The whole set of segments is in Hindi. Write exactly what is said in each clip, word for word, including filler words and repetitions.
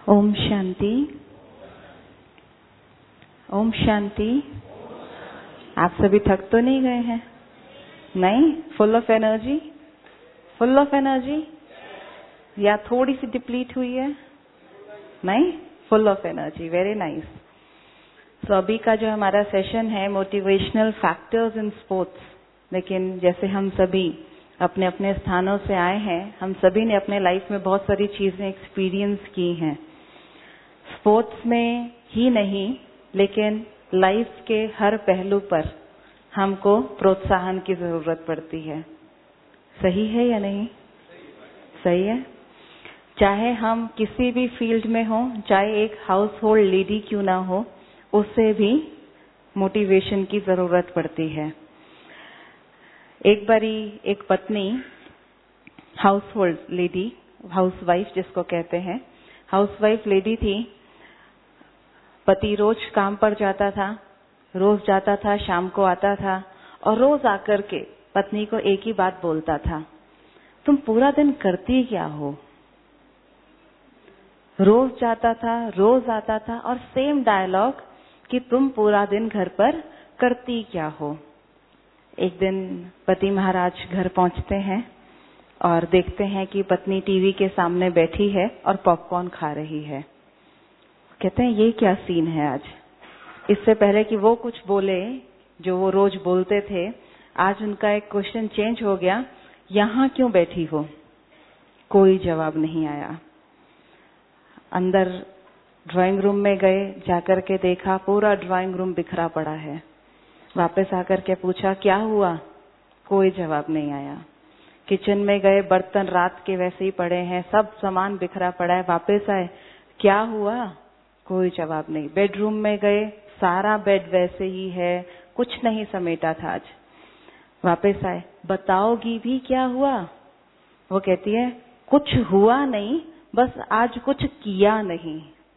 ओम शांति। ओम शांति। आप सभी थक तो नहीं गए हैं? नहीं? Full of energy? Full of energy या थोड़ी सी डिप्लीट हुई है? नहीं, full of energy. Very nice. So अभी का जो हमारा सेशन है मोटिवेशनल फैक्टर्स इन स्पोर्ट्स, लेकिन जैसे हम सभी अपने अपने स्थानों से आए हैं, हम सभी ने अपने लाइफ में बहुत सारी चीजें एक्सपीरियंस की हैं। स्पोर्ट्स में ही नहीं, लेकिन लाइफ के हर पहलू पर हमको प्रोत्साहन की जरूरत पड़ती है। सही है या नहीं? सही है। चाहे हम किसी भी फील्ड में हो, चाहे एक हाउस होल्ड लेडी क्यों ना हो, उससे भी मोटिवेशन की जरूरत पड़ती है। एक बारी एक पत्नी, household lady, housewife जिसको कहते हैं, हाउस वाइफ लेडी थी। पति रोज काम पर जाता था, रोज जाता था, शाम को आता था और रोज आकर के पत्नी को एक ही बात बोलता था, तुम पूरा दिन करती क्या हो? रोज जाता था, रोज आता था और सेम डायलॉग कि तुम पूरा दिन घर पर करती क्या हो। एक दिन पति महाराज घर पहुंचते हैं और देखते हैं कि पत्नी टीवी के सामने बैठी है और पॉपकॉर्न खा रही है। कहते हैं ये क्या सीन है आज? इससे पहले कि वो कुछ बोले जो वो रोज बोलते थे, आज उनका एक क्वेश्चन चेंज हो गया, यहाँ क्यों बैठी हो? कोई जवाब नहीं आया। अंदर ड्राइंग रूम में गए, जाकर के देखा पूरा ड्राइंग रूम बिखरा पड़ा है। वापस आकर के पूछा क्या हुआ? कोई जवाब नहीं आया। किचन में गए, बर्तन रात के वैसे ही पड़े हैं, सब सामान बिखरा पड़ा है। वापस आए, क्या हुआ? कोई जवाब नहीं। बेडरूम में गए, सारा बेड वैसे ही है, कुछ नहीं समेटा था आज। वापस आए, बताओगी भी क्या हुआ? वो कहती है कुछ हुआ नहीं, बस आज कुछ किया नहीं।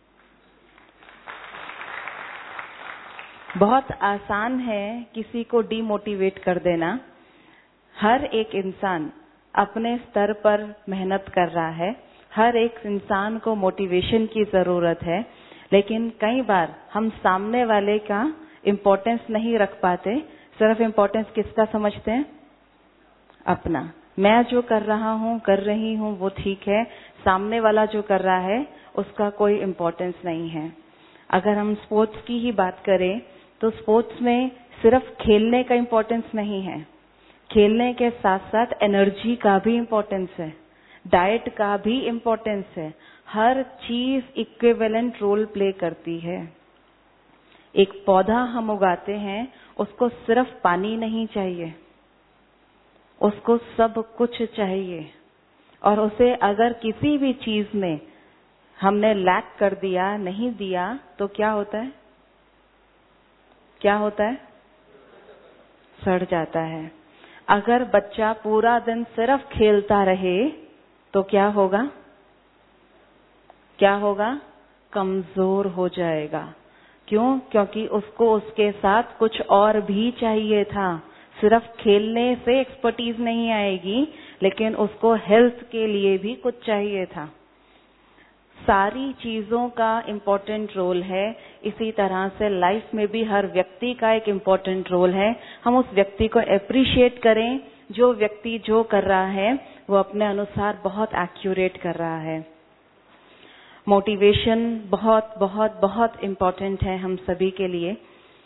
बहुत आसान है किसी को डीमोटिवेट कर देना। हर एक इंसान अपने स्तर पर मेहनत कर रहा है, हर एक इंसान को मोटिवेशन की जरूरत है, लेकिन कई बार हम सामने वाले का इम्पोर्टेंस नहीं रख पाते। सिर्फ इम्पोर्टेंस किसका समझते हैं? अपना। मैं जो कर रहा हूँ, कर रही हूँ, वो ठीक है, सामने वाला जो कर रहा है उसका कोई इम्पोर्टेंस नहीं है। अगर हम स्पोर्ट्स की ही बात करें तो स्पोर्ट्स में सिर्फ खेलने का इम्पोर्टेंस नहीं है, खेलने के साथ साथ एनर्जी का भी इम्पोर्टेंस है, डाइट का भी इम्पोर्टेंस है। हर चीज इक्विवेलेंट रोल प्ले करती है। एक पौधा हम उगाते हैं, उसको सिर्फ पानी नहीं चाहिए, उसको सब कुछ चाहिए। और उसे अगर किसी भी चीज में हमने लैक कर दिया, नहीं दिया, तो क्या होता है? क्या होता है? सड़ जाता है। अगर बच्चा पूरा दिन सिर्फ खेलता रहे तो क्या होगा? क्या होगा? कमजोर हो जाएगा। क्यों? क्योंकि उसको उसके साथ कुछ और भी चाहिए था। सिर्फ खेलने से एक्सपर्टीज नहीं आएगी, लेकिन उसको हेल्थ के लिए भी कुछ चाहिए था। सारी चीजों का इम्पोर्टेंट रोल है। इसी तरह से लाइफ में भी हर व्यक्ति का एक इम्पोर्टेंट रोल है। हम उस व्यक्ति को एप्रिशिएट करें। जो व्यक्ति जो कर रहा है वो अपने अनुसार बहुत एक्यूरेट कर रहा है। मोटिवेशन बहुत बहुत बहुत इम्पोर्टेंट है हम सभी के लिए।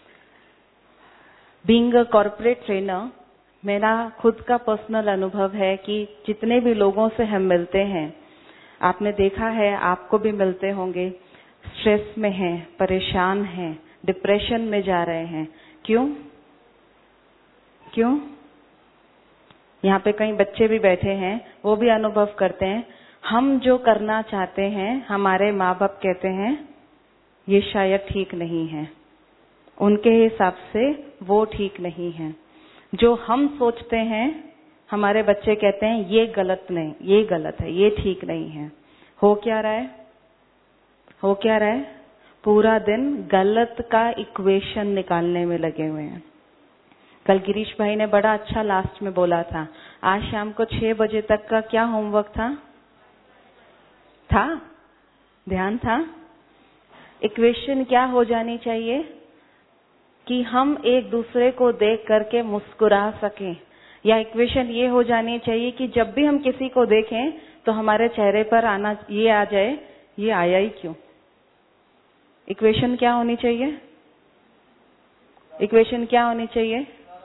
बीइंग अ कॉर्पोरेट ट्रेनर, मेरा खुद का पर्सनल अनुभव है कि जितने भी लोगों से हम मिलते हैं, आपने देखा है, आपको भी मिलते होंगे, स्ट्रेस में हैं, परेशान हैं, डिप्रेशन में जा रहे हैं। क्यों? क्यों? यहाँ पे कई बच्चे भी बैठे हैं, वो भी अनुभव करते हैं। हम जो करना चाहते हैं, हमारे माँ बाप कहते हैं ये शायद ठीक नहीं है, उनके हिसाब से वो ठीक नहीं है। जो हम सोचते हैं, हमारे बच्चे कहते हैं ये गलत नहीं, ये गलत है, ये ठीक नहीं है। हो क्या रहा है? हो क्या रहा है? पूरा दिन गलत का इक्वेशन निकालने में लगे हुए हैं। कल गिरीश भाई ने बड़ा अच्छा लास्ट में बोला था, आज शाम को छह बजे तक का क्या होमवर्क था? था ध्यान था? इक्वेशन क्या हो जानी चाहिए कि हम एक दूसरे को देख करके मुस्कुरा सकें, या इक्वेशन ये हो जानी चाहिए कि जब भी हम किसी को देखें तो हमारे चेहरे पर आना ये आ जाए, ये आया ही क्यों? इक्वेशन क्या होनी चाहिए? इक्वेशन क्या होनी चाहिए?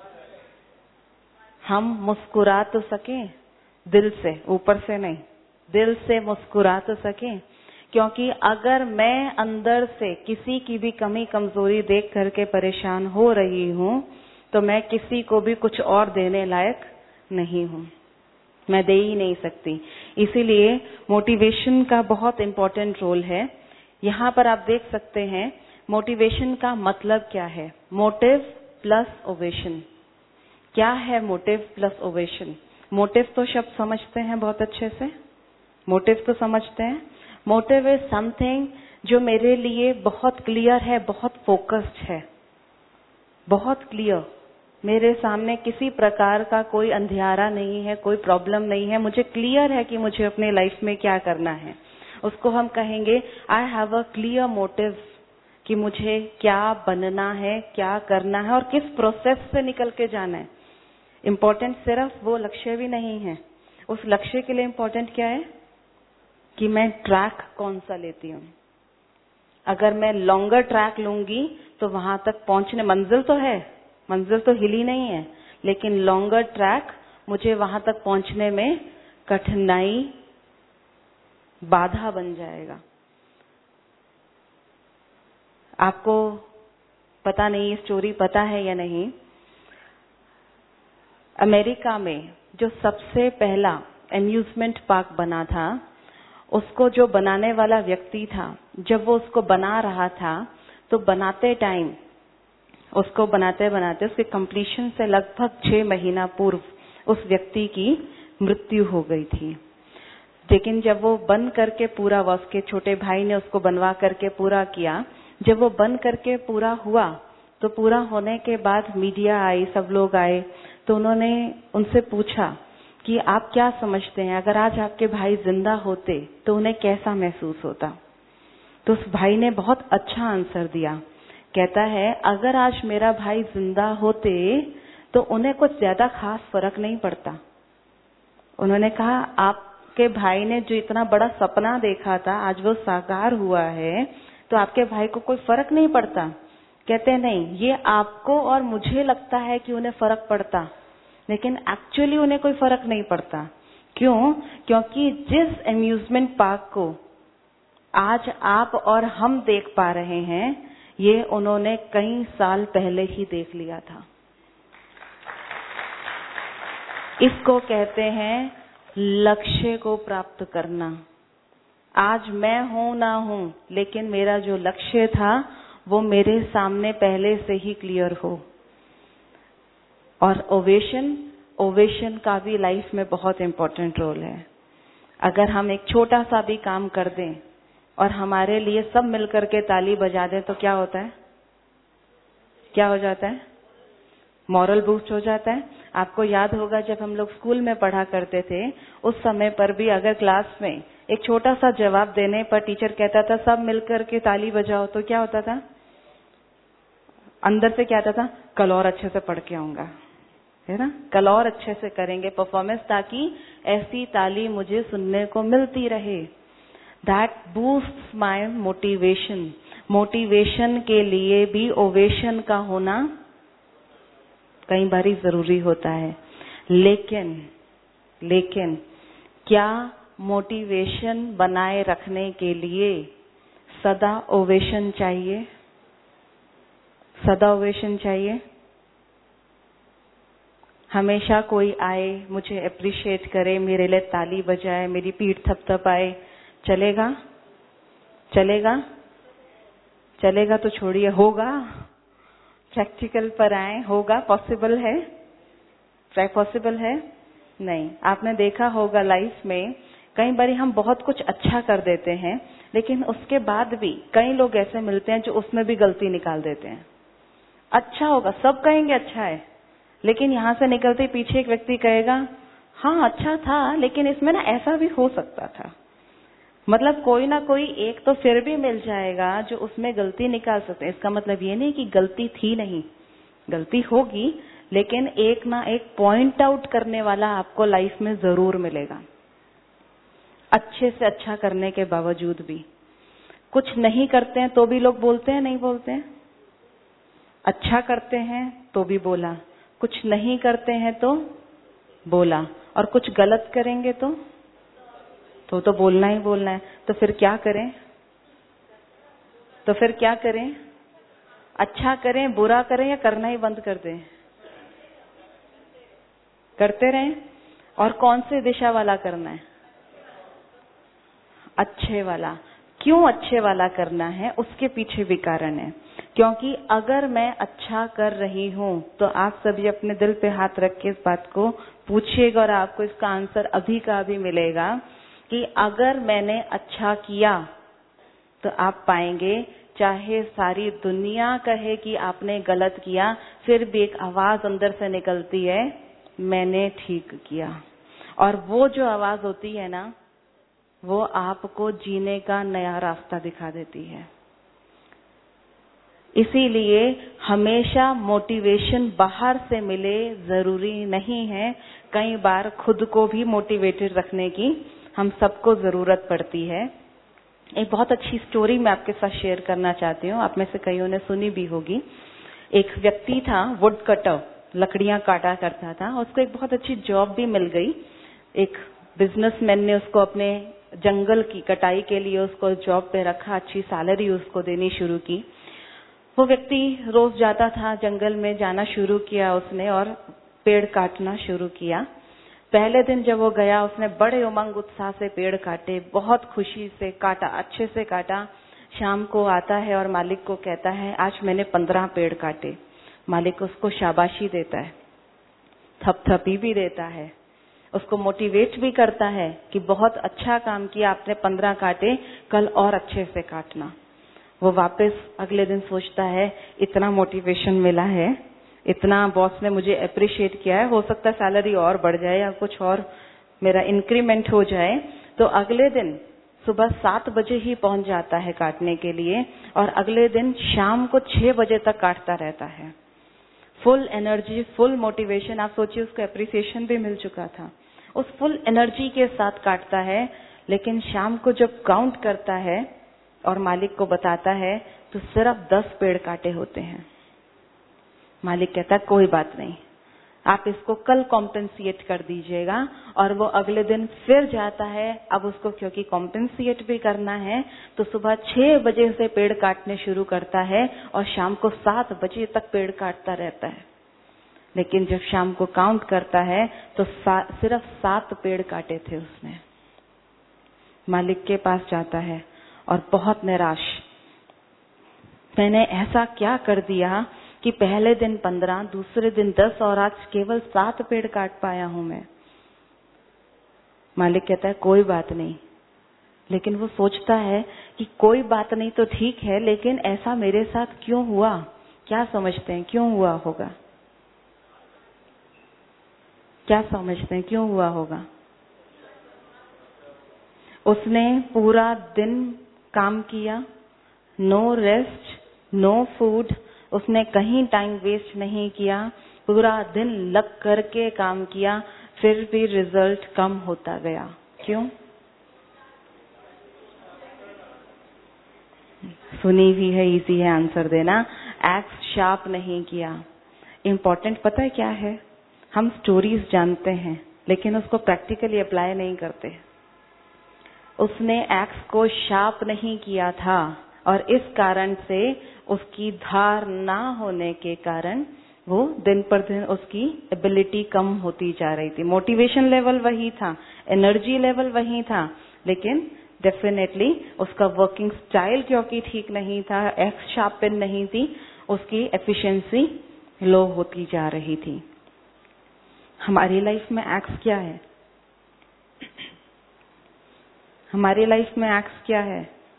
हम मुस्कुरा तो सकें दिल से, ऊपर से नहीं, दिल से मुस्कुरा तो सकें। क्योंकि अगर मैं अंदर से किसी की भी कमी कमजोरी देख करके परेशान हो रही हूं, तो मैं किसी को भी कुछ और देने लायक नहीं हूं, मैं दे ही नहीं सकती। इसीलिए मोटिवेशन का बहुत इंपॉर्टेंट रोल है। यहाँ पर आप देख सकते हैं मोटिवेशन का मतलब क्या है। Motive plus ovation. क्या है मोटिव प्लस ओवेशन? मोटिव तो शब्द समझते हैं बहुत अच्छे से, मोटिव तो समझते हैं। मोटिव इज समथिंग जो मेरे लिए बहुत क्लियर है, बहुत फोकस्ड है, बहुत क्लियर। मेरे सामने किसी प्रकार का कोई अंधियारा नहीं है, कोई प्रॉब्लम नहीं है, मुझे क्लियर है कि मुझे अपने लाइफ में क्या करना है। उसको हम कहेंगे I have a clear motive, कि मुझे क्या बनना है, क्या करना है और किस प्रोसेस से निकल के जाना है। इम्पोर्टेंट सिर्फ वो लक्ष्य भी नहीं है, उस लक्ष्य के लिए इम्पोर्टेंट क्या है कि मैं ट्रैक कौन सा लेती हूँ। अगर मैं लॉन्गर ट्रैक लूंगी तो वहां तक पहुंचने, मंजिल तो है, मंजिल तो हिली नहीं है, लेकिन लॉन्गर ट्रैक मुझे वहां तक पहुंचने में कठिनाई, बाधा बन जाएगा। आपको पता नहीं, ये स्टोरी पता है या नहीं, अमेरिका में जो सबसे पहला एम्यूजमेंट पार्क बना था, उसको जो बनाने वाला व्यक्ति था, जब वो उसको बना रहा था तो बनाते टाइम, उसको बनाते बनाते उसके कंप्लीशन से लगभग छह महीना पूर्व उस व्यक्ति की मृत्यु हो गई थी। लेकिन जब वो बन करके पूरा हुआ, उसके छोटे भाई ने उसको बनवा करके पूरा किया, जब वो बन करके पूरा हुआ तो पूरा होने के बाद मीडिया आई, सब लोग आए, तो उन्होंने उनसे पूछा कि आप क्या समझते हैं, अगर आज आपके भाई जिंदा होते तो उन्हें कैसा महसूस होता? तो उस भाई ने बहुत अच्छा आंसर दिया। कहता है अगर आज मेरा भाई जिंदा होते तो उन्हें कुछ ज्यादा खास फर्क नहीं पड़ता। उन्होंने कहा आपके भाई ने जो इतना बड़ा सपना देखा था, आज वो साकार हुआ है, तो आपके भाई को कोई फर्क नहीं पड़ता? कहते नहीं, ये आपको और मुझे लगता है कि उन्हें फर्क पड़ता, लेकिन एक्चुअली उन्हें कोई फर्क नहीं पड़ता। क्यों? क्योंकि जिस एम्यूजमेंट पार्क को आज आप और हम देख पा रहे हैं, ये उन्होंने कई साल पहले ही देख लिया था। इसको कहते हैं लक्ष्य को प्राप्त करना। आज मैं हूं ना हूं, लेकिन मेरा जो लक्ष्य था वो मेरे सामने पहले से ही क्लियर हो। और ओवेशन, ओवेशन का भी लाइफ में बहुत इंपॉर्टेंट रोल है। अगर हम एक छोटा सा भी काम कर दें और हमारे लिए सब मिलकर के ताली बजा दें तो क्या होता है? क्या हो जाता है? मॉरल बूस्ट हो जाता है। आपको याद होगा जब हम लोग स्कूल में पढ़ा करते थे, उस समय पर भी अगर क्लास में एक छोटा सा जवाब देने पर टीचर कहता था सब मिलकर के ताली बजाओ, तो क्या होता था? अंदर से क्या आता था? कल और अच्छे से पढ़ के आऊंगा, है ना, कल और अच्छे से करेंगे परफॉर्मेंस, ताकि ऐसी ताली मुझे सुनने को मिलती रहे। That boosts my motivation. Motivation के लिए भी ओवेशन का होना कई बारी जरूरी होता है। लेकिन लेकिन क्या मोटिवेशन बनाए रखने के लिए सदा ओवेशन चाहिए? सदा ओवेशन चाहिए? हमेशा कोई आए, मुझे अप्रिशिएट करे, मेरे लिए ताली बजाए, मेरी पीठ थपथपाए, चलेगा? चलेगा? चलेगा तो छोड़िए, होगा? प्रैक्टिकल पर आए, होगा? पॉसिबल है? ट्राई पॉसिबल है? नहीं। आपने देखा होगा लाइफ में कई बार हम बहुत कुछ अच्छा कर देते हैं, लेकिन उसके बाद भी कई लोग ऐसे मिलते हैं जो उसमें भी गलती निकाल देते हैं। अच्छा होगा, सब कहेंगे अच्छा है, लेकिन यहाँ से निकलते पीछे एक व्यक्ति कहेगा हाँ अच्छा था, लेकिन इसमें ना ऐसा भी हो सकता था। मतलब कोई ना कोई एक तो फिर भी मिल जाएगा जो उसमें गलती निकाल सकते हैं। इसका मतलब ये नहीं कि गलती थी नहीं, गलती होगी, लेकिन एक ना एक पॉइंट आउट करने वाला आपको लाइफ में जरूर मिलेगा, अच्छे से अच्छा करने के बावजूद भी। कुछ नहीं करते हैं तो भी लोग बोलते हैं, नहीं बोलते हैं? अच्छा करते हैं तो भी बोला, कुछ नहीं करते हैं तो बोला, और कुछ गलत करेंगे तो तो तो बोलना ही बोलना है। तो फिर क्या करें? तो फिर क्या करें? अच्छा करें, बुरा करें, या करना ही बंद कर दें? करते रहें। और कौन सी दिशा वाला करना है? अच्छे वाला। क्यों अच्छे वाला करना है? उसके पीछे भी कारण है। क्योंकि अगर मैं अच्छा कर रही हूं तो आप सभी अपने दिल पे हाथ रख के इस बात को पूछिएगा और आपको इसका आंसर अभी का अभी मिलेगा कि अगर मैंने अच्छा किया तो आप पाएंगे चाहे सारी दुनिया कहे कि आपने गलत किया, फिर भी एक आवाज अंदर से निकलती है, मैंने ठीक किया। और वो जो आवाज होती है ना, वो आपको जीने का नया रास्ता दिखा देती है। इसीलिए हमेशा मोटिवेशन बाहर से मिले जरूरी नहीं है, कई बार खुद को भी मोटिवेटेड रखने की हम सबको जरूरत पड़ती है। एक बहुत अच्छी स्टोरी मैं आपके साथ शेयर करना चाहती हूँ, आप में से कईयों ने सुनी भी होगी। एक व्यक्ति था, वुड कटर, लकड़ियां काटा करता था। उसको एक बहुत अच्छी जॉब भी मिल गई। एक बिजनेसमैन ने उसको अपने जंगल की कटाई के लिए उसको जॉब पे रखा, अच्छी सैलरी उसको देनी शुरू की। वो व्यक्ति रोज जाता था, जंगल में जाना शुरू किया उसने और पेड़ काटना शुरू किया। पहले दिन जब वो गया, उसने बड़े उमंग उत्साह से पेड़ काटे, बहुत खुशी से काटा, अच्छे से काटा। शाम को आता है और मालिक को कहता है, आज मैंने पंद्रह पेड़ काटे। मालिक उसको शाबाशी देता है, थपथपी भी देता है, उसको मोटिवेट भी करता है कि बहुत अच्छा काम किया आपने, पंद्रह काटे, कल और अच्छे से काटना। वो वापस अगले दिन सोचता है, इतना मोटिवेशन मिला है, इतना बॉस ने मुझे अप्रिशिएट किया है, हो सकता है सैलरी और बढ़ जाए या कुछ और मेरा इंक्रीमेंट हो जाए। तो अगले दिन सुबह सात बजे ही पहुंच जाता है काटने के लिए, और अगले दिन शाम को छह बजे तक काटता रहता है। Full energy, full motivation. आप सोचिए, उसको अप्रिसिएशन भी मिल चुका था। उस फुल एनर्जी के साथ काटता है, लेकिन शाम को जब काउंट करता है और मालिक को बताता है तो सिर्फ दस पेड़ काटे होते हैं। मालिक कहता है, कोई बात नहीं, आप इसको कल कॉम्पेंसिएट कर दीजिएगा। और वो अगले दिन फिर जाता है। अब उसको क्योंकि कॉम्पेंसिएट भी करना है, तो सुबह छह बजे से पेड़ काटने शुरू करता है और शाम को सात बजे तक पेड़ काटता रहता है। लेकिन जब शाम को काउंट करता है तो सा, सिर्फ सात पेड़ काटे थे उसने। मालिक के पास जाता है और बहुत निराश, मैंने ऐसा क्या कर दिया कि पहले दिन पंद्रह, दूसरे दिन दस और आज केवल सात पेड़ काट पाया हूं मैं। मालिक कहता है, कोई बात नहीं। लेकिन वो सोचता है कि कोई बात नहीं तो ठीक है, लेकिन ऐसा मेरे साथ क्यों हुआ? क्या समझते हैं क्यों हुआ होगा? क्या समझते हैं क्यों हुआ होगा? उसने पूरा दिन काम किया, नो रेस्ट, नो फूड, उसने कहीं टाइम वेस्ट नहीं किया, पूरा दिन लग करके काम किया, फिर भी रिजल्ट कम होता गया। क्यों? सुनी भी है, इजी है आंसर देना। एक्स शार्प नहीं किया। इम्पोर्टेंट पता है क्या है? हम स्टोरीज जानते हैं लेकिन उसको प्रैक्टिकली अप्लाई नहीं करते। उसने एक्स को शार्प नहीं किया था और इस कारण से उसकी धार ना होने के कारण वो दिन पर दिन उसकी एबिलिटी कम होती जा रही थी। मोटिवेशन लेवल वही था, एनर्जी लेवल वही था, लेकिन डेफिनेटली उसका वर्किंग स्टाइल क्योंकि ठीक नहीं था, एक्स शार्पन नहीं थी, उसकी एफिशिएंसी लो होती जा रही थी। हमारी लाइफ में एक्स क्या है? हमारी लाइफ में एक्स क्या है?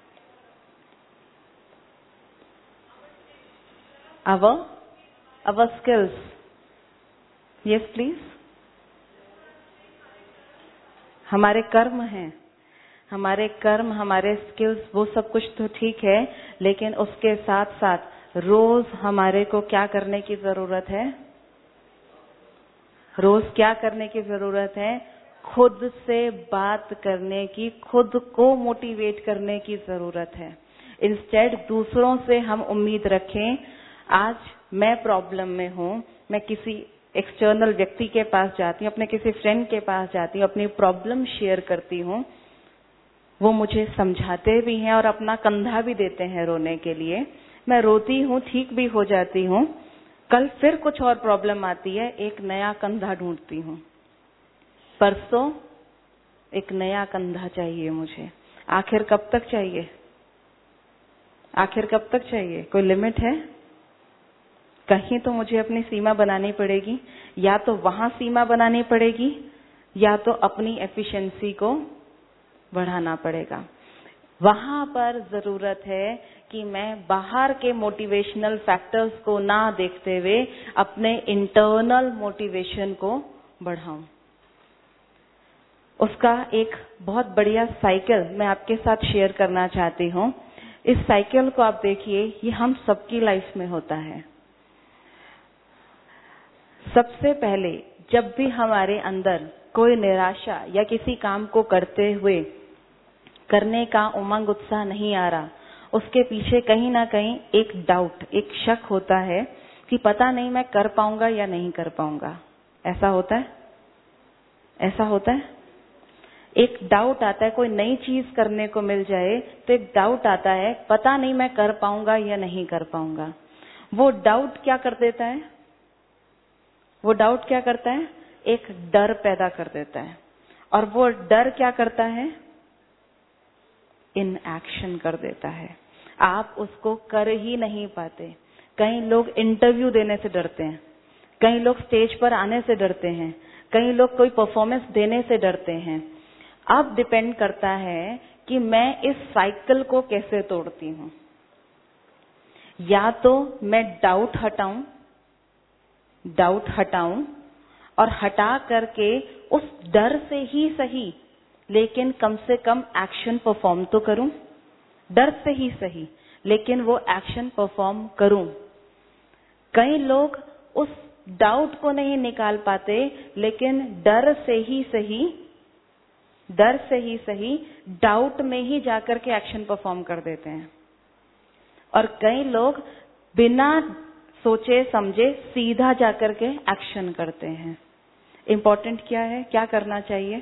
Our, our skills. Yes, please. हमारे कर्म हैं। हमारे कर्म, हमारे स्किल्स, वो सब कुछ तो ठीक है, लेकिन उसके साथ साथ रोज हमारे को क्या करने की जरूरत है? रोज क्या करने की जरूरत है? खुद से बात करने की, खुद को मोटिवेट करने की जरूरत है। इंस्टेड दूसरों से हम उम्मीद रखें, आज मैं प्रॉब्लम में हूँ, मैं किसी एक्सटर्नल व्यक्ति के पास जाती हूँ, अपने किसी फ्रेंड के पास जाती हूँ, अपनी प्रॉब्लम शेयर करती हूँ, वो मुझे समझाते भी हैं और अपना कंधा भी देते हैं रोने के लिए। मैं रोती हूँ, ठीक भी हो जाती हूँ, कल फिर कुछ और प्रॉब्लम आती है, एक नया कंधा ढूंढती हूँ। परसों एक नया कंधा चाहिए मुझे। आखिर कब तक चाहिए? आखिर कब तक चाहिए? कोई लिमिट है? कहीं तो मुझे अपनी सीमा बनानी पड़ेगी, या तो वहां सीमा बनानी पड़ेगी, या तो अपनी एफिशिएंसी को बढ़ाना पड़ेगा। वहां पर जरूरत है कि मैं बाहर के मोटिवेशनल फैक्टर्स को ना देखते हुए अपने इंटरनल मोटिवेशन को बढ़ाऊं। उसका एक बहुत बढ़िया साइकिल मैं आपके साथ शेयर करना चाहती हूँ। इस साइकिल को आप देखिए, ये हम सबकी लाइफ में होता है। सबसे पहले जब भी हमारे अंदर कोई निराशा या किसी काम को करते हुए करने का उमंग उत्साह नहीं आ रहा, उसके पीछे कहीं ना कहीं एक डाउट, एक शक होता है कि पता नहीं मैं कर पाऊंगा या नहीं कर पाऊंगा। ऐसा होता है? ऐसा होता है? एक डाउट आता है, कोई नई चीज करने को मिल जाए तो एक डाउट आता है, पता नहीं मैं कर पाऊंगा या नहीं कर पाऊंगा। वो डाउट क्या कर देता है? वो डाउट क्या करता है? एक डर पैदा कर देता है। और वो डर क्या करता है? इनएक्शन कर देता है। आप उसको कर ही नहीं पाते। कई लोग इंटरव्यू देने से डरते हैं, कई लोग स्टेज पर आने से डरते हैं, कई लोग कोई परफॉर्मेंस देने से डरते हैं। अब डिपेंड करता है कि मैं इस साइकिल को कैसे तोड़ती हूँ। या तो मैं डाउट हटाऊं, डाउट हटाऊं और हटा करके उस डर से ही सही, लेकिन कम से कम एक्शन परफॉर्म तो करूं। डर से ही सही, लेकिन वो एक्शन परफॉर्म करूं। कई लोग उस डाउट को नहीं निकाल पाते, लेकिन डर से ही सही, डर से ही सही डाउट में ही जाकर के एक्शन परफॉर्म कर देते हैं। और कई लोग बिना सोचे समझे सीधा जाकर के एक्शन करते हैं। इम्पोर्टेंट क्या है? क्या करना चाहिए?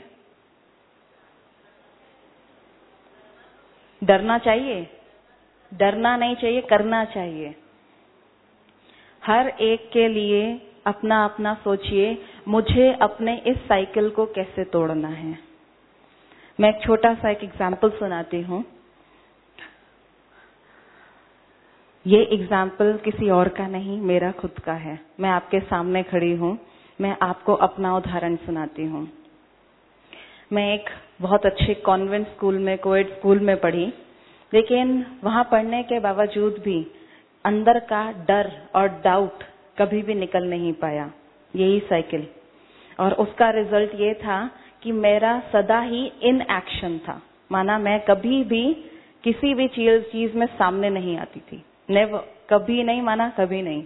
डरना चाहिए? डरना नहीं चाहिए, करना चाहिए। हर एक के लिए अपना अपना सोचिए, मुझे अपने इस साइकिल को कैसे तोड़ना है। मैं एक छोटा सा एक एग्जाम्पल सुनाती हूँ। ये एग्जाम्पल किसी और का नहीं, मेरा खुद का है। मैं आपके सामने खड़ी हूँ, मैं आपको अपना उदाहरण सुनाती हूँ। मैं एक बहुत अच्छे कॉन्वेंट स्कूल में, कोएड स्कूल में पढ़ी, लेकिन वहाँ पढ़ने के बावजूद भी अंदर का डर और डाउट कभी भी निकल नहीं पाया। यही साइकिल। और उसका रिजल्ट ये था कि मेरा सदा ही इन एक्शन था। माना मैं कभी भी किसी भी चीज चीज में सामने नहीं आती थी। नेवर, कभी नहीं, माना कभी नहीं।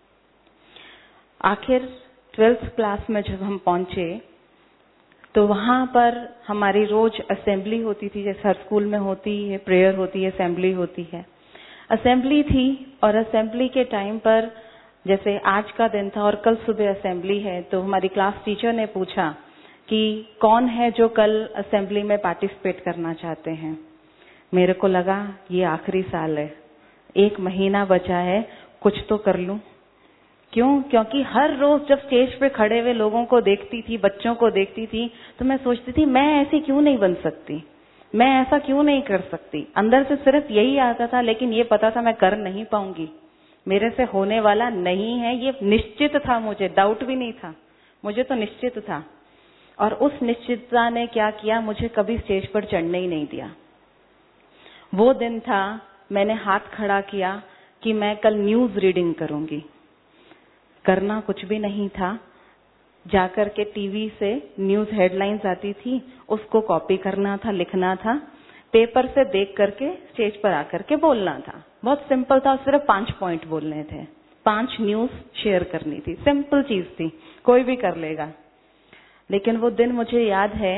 आखिर ट्वेल्थ क्लास में जब हम पहुंचे तो वहां पर हमारी रोज असेंबली होती थी, जैसे हर स्कूल में होती है, प्रेयर होती है, असेंबली होती है। असेंबली थी और असेंबली के टाइम पर, जैसे आज का दिन था और कल सुबह असेंबली है, तो हमारी क्लास टीचर ने पूछा कि कौन है जो कल असेंबली में पार्टिसिपेट करना चाहते हैं। मेरे को लगा ये आखिरी साल है, एक महीना बचा है, कुछ तो कर लूं। क्यों? क्योंकि हर रोज जब स्टेज पे खड़े हुए लोगों को देखती थी, बच्चों को देखती थी, तो मैं सोचती थी मैं ऐसी क्यों नहीं बन सकती, मैं ऐसा क्यों नहीं कर सकती। अंदर से सिर्फ यही आता था, लेकिन ये पता था मैं कर नहीं पाऊंगी, मेरे से होने वाला नहीं है। ये निश्चित था, मुझे डाउट भी नहीं था, मुझे तो निश्चित था। और उस निश्चितता ने क्या किया, मुझे कभी स्टेज पर चढ़ने ही नहीं दिया। वो दिन था, मैंने हाथ खड़ा किया कि मैं कल न्यूज रीडिंग करूंगी। करना कुछ भी नहीं था, जाकर के टीवी से न्यूज हेडलाइंस आती थी, उसको कॉपी करना था, लिखना था, पेपर से देख करके स्टेज पर आकर के बोलना था। बहुत सिंपल था, सिर्फ पांच पॉइंट बोलने थे, पांच न्यूज शेयर करनी थी, सिंपल चीज थी, कोई भी कर लेगा। लेकिन वो दिन मुझे याद है,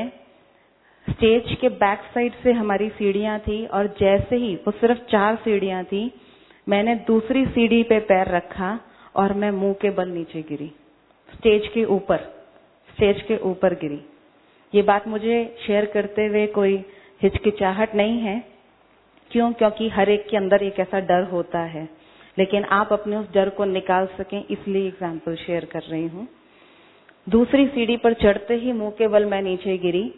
स्टेज के बैक साइड से हमारी सीढ़ियां थी और जैसे ही वो सिर्फ चार सीढ़ियां थी, मैंने दूसरी सीढ़ी पे पैर रखा और मैं मुंह के बल नीचे गिरी, स्टेज के ऊपर, स्टेज के ऊपर गिरी। ये बात मुझे शेयर करते हुए कोई हिचकिचाहट नहीं है, क्यों? क्योंकि हर एक के अंदर एक ऐसा डर होता है, लेकिन आप अपने उस डर को निकाल सकें इसलिए एग्जाम्पल शेयर कर रही हूँ। दूसरी सीढ़ी पर चढ़ते ही मुंह के बल मैं नीचे गिरी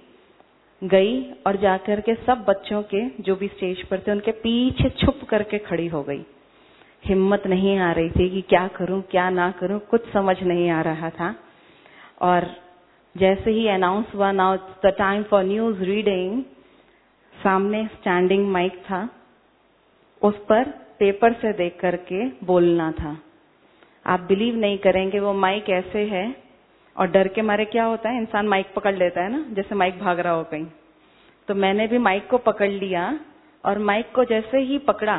गई और जाकर के सब बच्चों के जो भी स्टेज पर थे उनके पीछे छुप करके खड़ी हो गई। हिम्मत नहीं आ रही थी कि क्या करूं क्या ना करूं, कुछ समझ नहीं आ रहा था। और जैसे ही अनाउंस हुआ, now it's the time for news reading, सामने स्टैंडिंग माइक था, उस पर पेपर से देख करके बोलना था। आप बिलीव नहीं करेंगे, वो माइक ऐसे है और डर के मारे क्या होता है, इंसान माइक पकड़ लेता है ना, जैसे माइक भाग रहा हो कहीं। तो मैंने भी माइक को पकड़ लिया और माइक को जैसे ही पकड़ा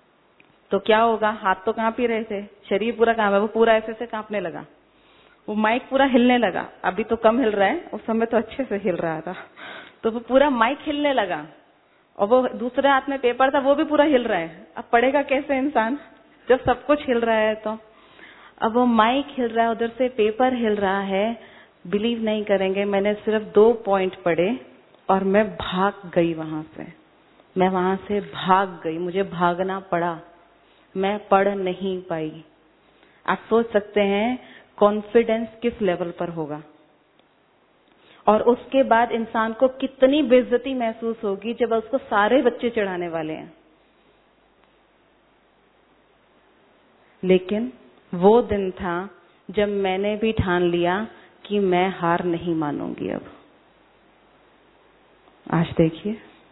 तो क्या होगा, हाथ तो कांप ही रहे थे, शरीर पूरा कांप है, वो पूरा ऐसे से कांपने लगा, वो माइक पूरा हिलने लगा। अभी तो कम हिल रहा है, उस समय तो अच्छे से हिल रहा था। तो वो पूरा माइक हिलने लगा और वो दूसरे हाथ में पेपर था, वो भी पूरा हिल रहा है। अब पढ़ेगा कैसे इंसान जब सब कुछ हिल रहा है? तो अब वो माइक हिल रहा है, उधर से पेपर हिल रहा है। बिलीव नहीं करेंगे, मैंने सिर्फ दो पॉइंट पढ़े और मैं भाग गई वहां से, मैं वहां से भाग गई, मुझे भागना पड़ा, मैं पढ़ नहीं पाई। आप सोच सकते हैं कॉन्फिडेंस किस लेवल पर होगा, और उसके बाद इंसान को कितनी बेइज्जती महसूस होगी जब उसको सारे बच्चे चढ़ाने वाले हैं। लेकिन वो दिन था जब मैंने भी ठान लिया कि मैं हार नहीं मानूंगी। अब आज देखिए,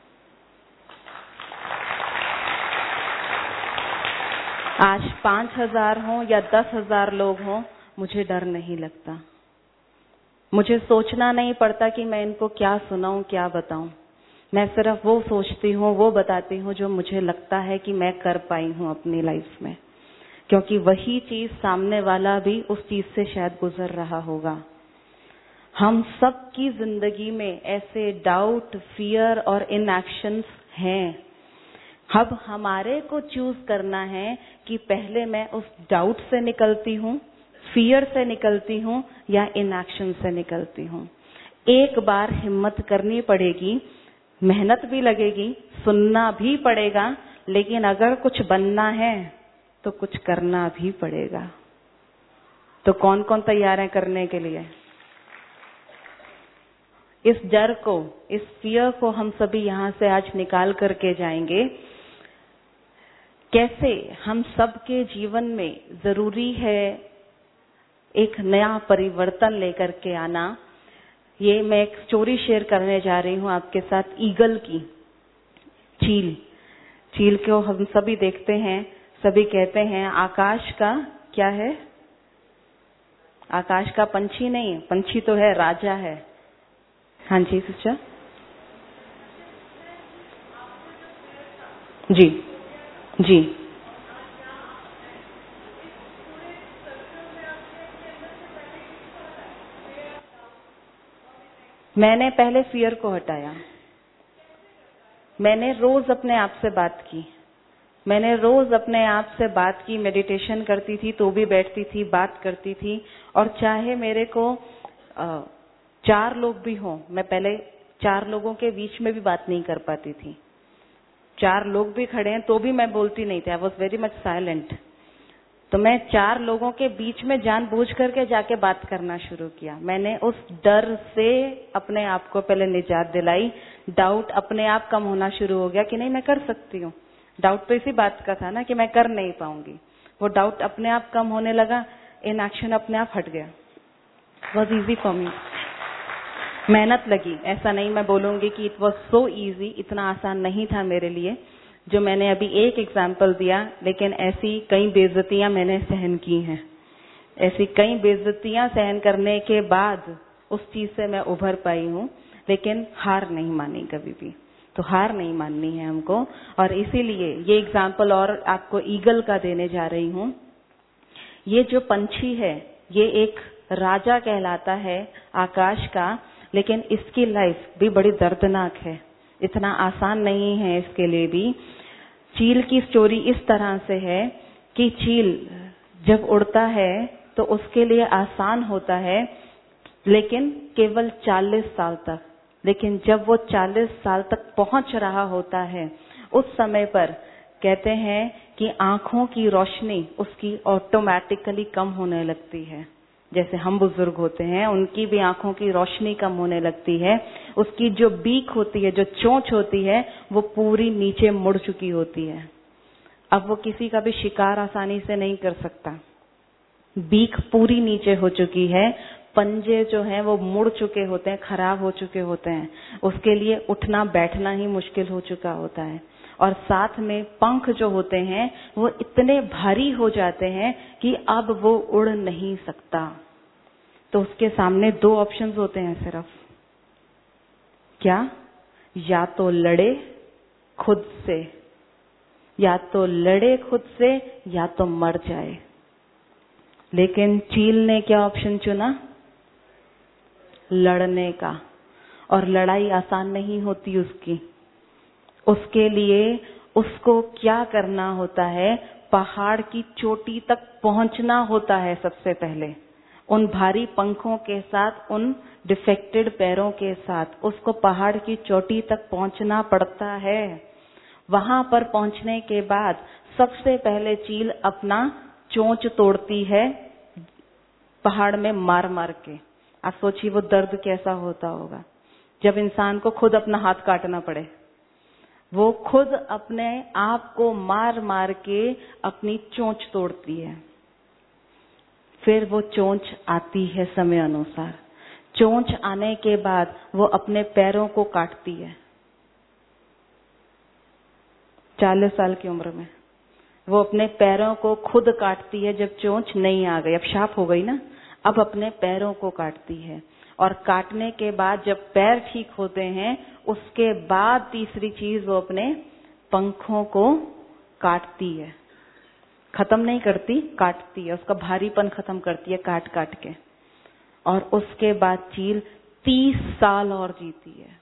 आज पांच हजार हो या दस हजार लोग हों, मुझे डर नहीं लगता। मुझे सोचना नहीं पड़ता कि मैं इनको क्या सुनाऊं, क्या बताऊं। मैं सिर्फ वो सोचती हूँ, वो बताती हूँ जो मुझे लगता है कि मैं कर पाई हूँ अपनी लाइफ में, क्योंकि वही चीज सामने वाला भी उस चीज से शायद गुजर रहा होगा। हम सब की जिंदगी में ऐसे डाउट, फियर और इनएक्शंस हैं। अब हमारे को चूज करना है कि पहले मैं उस डाउट से निकलती हूँ, फियर से निकलती हूँ या इनएक्शन से निकलती हूँ। एक बार हिम्मत करनी पड़ेगी, मेहनत भी लगेगी, सुनना भी पड़ेगा, लेकिन अगर कुछ बनना है तो कुछ करना भी पड़ेगा। तो कौन कौन तैयार है करने के लिए? इस डर को, इस फियर को हम सभी यहाँ से आज निकाल करके जाएंगे। कैसे हम सबके जीवन में जरूरी है एक नया परिवर्तन लेकर के आना। ये मैं एक स्टोरी शेयर करने जा रही हूँ आपके साथ, ईगल की। चील, चील को हम सभी देखते हैं, सभी कहते हैं आकाश का क्या है, आकाश का पंछी नहीं, पंछी तो है, राजा है। हाँ जी सिस्टर। जी जी मैंने पहले फियर को हटाया। मैंने रोज अपने आप से बात की, मैंने रोज अपने आप से बात की, मेडिटेशन करती थी तो भी बैठती थी, बात करती थी। और चाहे मेरे को आ, चार लोग भी हों, मैं पहले चार लोगों के बीच में भी बात नहीं कर पाती थी। चार लोग भी खड़े हैं तो भी मैं बोलती नहीं थी, I was very much silent. तो मैं चार लोगों के बीच में जानबूझ करके जाके बात करना शुरू किया। मैंने उस डर से अपने आप को पहले निजात दिलाई। डाउट अपने आप कम होना शुरू हो गया कि नहीं मैं कर सकती हूँ। डाउट तो इसी बात का था ना कि मैं कर नहीं पाऊंगी। वो डाउट अपने आप कम होने लगा, इनएक्शन अपने आप हट गया। Was easy for me. मेहनत लगी, ऐसा नहीं मैं बोलूंगी कि इट वॉज सो इजी, इतना आसान नहीं था मेरे लिए। जो मैंने अभी एक एग्जाम्पल दिया, लेकिन ऐसी कई बेइज्जतियां मैंने सहन की हैं। ऐसी कई बेइज्जतियां सहन करने के बाद उस चीज से मैं उभर पाई हूँ, लेकिन हार नहीं मानी कभी भी। तो हार नहीं माननी है हमको, और इसीलिए ये एग्जाम्पल और आपको ईगल का देने जा रही हूँ। ये जो पंछी है ये एक राजा कहलाता है आकाश का, लेकिन इसकी लाइफ भी बड़ी दर्दनाक है, इतना आसान नहीं है इसके लिए भी। चील की स्टोरी इस तरह से है कि चील जब उड़ता है तो उसके लिए आसान होता है, लेकिन केवल चालीस साल तक। लेकिन जब वो चालीस साल तक पहुंच रहा होता है, उस समय पर कहते हैं कि आंखों की रोशनी उसकी ऑटोमेटिकली कम होने लगती है। जैसे हम बुजुर्ग होते हैं, उनकी भी आंखों की रोशनी कम होने लगती है। उसकी जो बीक होती है, जो चोंच होती है, वो पूरी नीचे मुड़ चुकी होती है। अब वो किसी का भी शिकार आसानी से नहीं कर सकता। बीक पूरी नीचे हो चुकी है, पंजे जो हैं वो मुड़ चुके होते हैं, खराब हो चुके होते हैं। उसके लिए उठना बैठना ही मुश्किल हो चुका होता है। और साथ में पंख जो होते हैं वो इतने भारी हो जाते हैं कि अब वो उड़ नहीं सकता। तो उसके सामने दो ऑप्शंस होते हैं सिर्फ, क्या? या तो लड़े खुद से, या तो लड़े खुद से, या तो मर जाए। लेकिन चील ने क्या ऑप्शन चुना? लड़ने का। और लड़ाई आसान नहीं होती उसकी। उसके लिए उसको क्या करना होता है? पहाड़ की चोटी तक पहुंचना होता है सबसे पहले। उन भारी पंखों के साथ, उन डिफेक्टेड पैरों के साथ उसको पहाड़ की चोटी तक पहुंचना पड़ता है। वहां पर पहुंचने के बाद सबसे पहले चील अपना चोंच तोड़ती है पहाड़ में मार मार के। आप सोचिए वो दर्द कैसा होता होगा जब इंसान को खुद अपना हाथ काटना पड़े। वो खुद अपने आप को मार मार के अपनी चोंच तोड़ती है। फिर वो चोंच आती है समय अनुसार। चोंच आने के बाद वो अपने पैरों को काटती है। चालीस साल की उम्र में वो अपने पैरों को खुद काटती है जब चोंच नहीं आ गई। अब शार्प हो गई ना, अब अपने पैरों को काटती है। और काटने के बाद जब पैर ठीक होते हैं, उसके बाद तीसरी चीज वो अपने पंखों को काटती है। खत्म नहीं करती, काटती है। उसका भारीपन खत्म करती है काट काट के। और उसके बाद चील तीस साल और जीती है।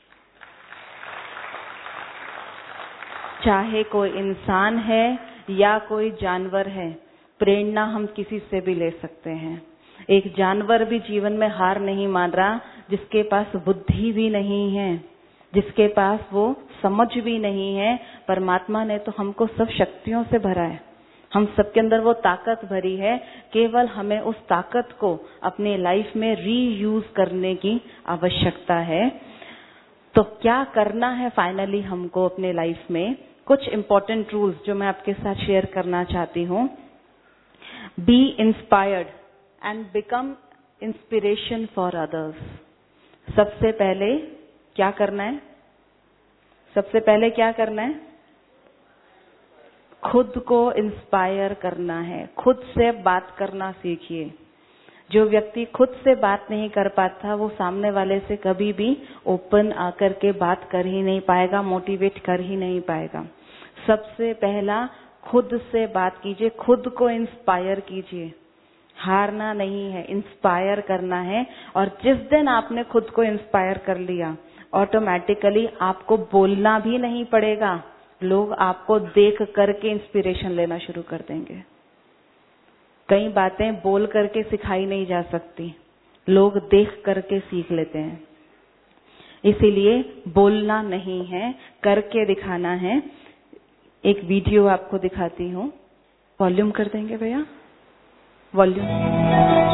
चाहे कोई इंसान है या कोई जानवर है, प्रेरणा हम किसी से भी ले सकते हैं। एक जानवर भी जीवन में हार नहीं मान रहा, जिसके पास बुद्धि भी नहीं है, जिसके पास वो समझ भी नहीं है। परमात्मा ने तो हमको सब शक्तियों से भरा है, हम सबके अंदर वो ताकत भरी है। केवल हमें उस ताकत को अपने लाइफ में रीयूज करने की आवश्यकता है। तो क्या करना है फाइनली हमको अपने लाइफ में? कुछ इंपॉर्टेंट रूल्स जो मैं आपके साथ शेयर करना चाहती हूँ। Be inspired and become inspiration for others. सबसे पहले क्या करना है? सबसे पहले क्या करना है? खुद को इंस्पायर करना है। खुद से बात करना सीखिए। जो व्यक्ति खुद से बात नहीं कर पाता, वो सामने वाले से कभी भी ओपन आकर के बात कर ही नहीं पाएगा, मोटिवेट कर ही नहीं पाएगा। सबसे पहला खुद से बात कीजिए, खुद को इंस्पायर कीजिए। हारना नहीं है, इंस्पायर करना है। और जिस दिन आपने खुद को इंस्पायर कर लिया, ऑटोमेटिकली आपको बोलना भी नहीं पड़ेगा। लोग आपको देख करके इंस्पिरेशन लेना शुरू कर देंगे। कई बातें बोल करके सिखाई नहीं जा सकती, लोग देख करके सीख लेते हैं। इसीलिए बोलना नहीं है, करके दिखाना है। एक वीडियो आपको दिखाती हूँ। वॉल्यूम कर देंगे भैया? वॉल्यूम।